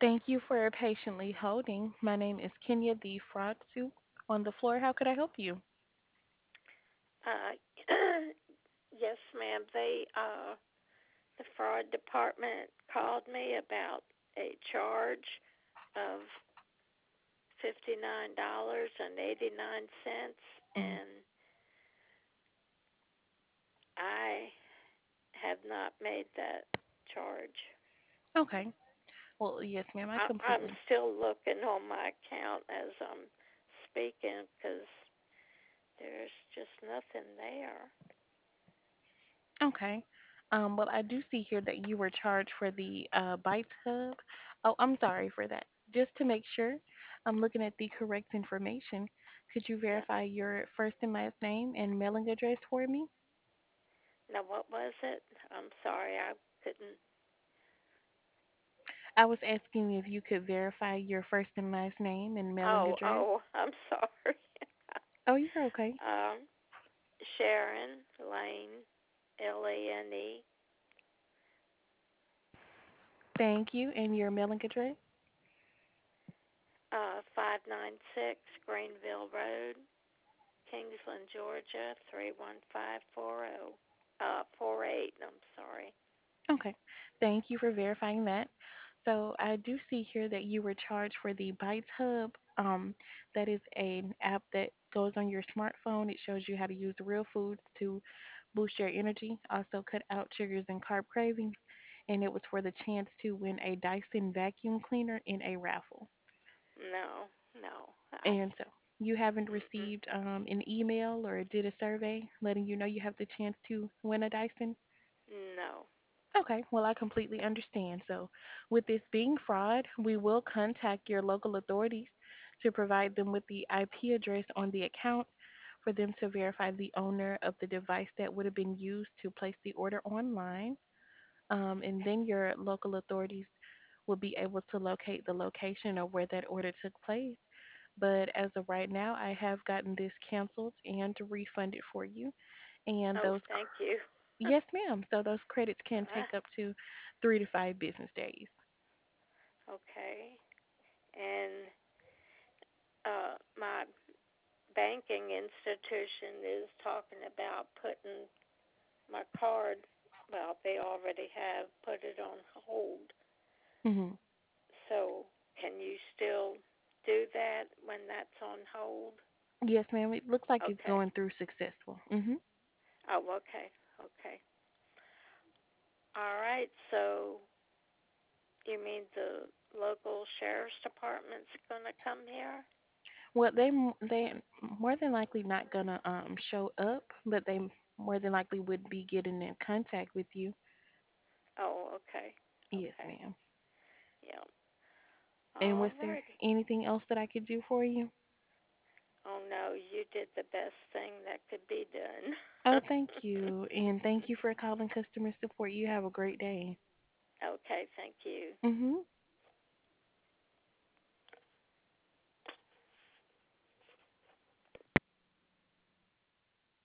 Thank you for patiently holding. My name is Kenya, the fraud suit on the floor. How could I help you? Uh, yes, ma'am. The fraud department called me about a charge of $59.89, Mhm. and I have not made that charge. Okay. Well, yes, ma'am, I I'm completely. still looking on my account as I'm speaking because there's just nothing there. Okay. Well, I do see here that you were charged for the Bytes Hub. Oh, I'm sorry for that. Just to make sure I'm looking at the correct information, could you Yeah. verify your first and last name and mailing address for me? Now, what was it? I'm sorry, I couldn't. I was asking if you could verify your first and last name and mailing address. I'm sorry. Oh, you're okay. um, Sharon Lane, Lane, Thank you. And your mailing address? 596 Greenville Road, Kingsland, Georgia 31540. 48. I'm sorry. Okay. Thank you for verifying that. So I do see here that you were charged for the Bytes Hub. That is an app that goes on your smartphone. It shows you how to use real foods to boost your energy, also cut out sugars and carb cravings. And it was for the chance to win a Dyson vacuum cleaner in a raffle. No, no. And so you haven't Mm-mm, received an email or did a survey letting you know you have the chance to win a Dyson? no. Okay, well, I completely understand. So, with this being fraud, we will contact your local authorities to provide them with the IP address on the account for them to verify the owner of the device that would have been used to place the order online. And then your local authorities will be able to locate the location of where that order took place. But as of right now, I have gotten this canceled and refunded for you. And Oh, thank you. yes, ma'am. So those credits can uh, take up to 3 to 5 business days. okay. And my banking institution is talking about putting my card, well, they already have put it on hold. Hmm. So, can you still do that when that's on hold? Yes, ma'am. It looks like it's Okay. going through successful. Hmm. Oh, okay. Okay. All right. So, you mean the local sheriff's department's going to come here? Well, they more than likely not gonna show up, but they more than likely would be getting in contact with you. Oh, okay. Yes, Okay. ma'am. Yeah. And All was there righty. anything else that I could do for you? Oh, no, you did the best thing that could be Oh, done. thank you, and thank you for calling customer support. You have a great day. Okay, thank you. Mhm.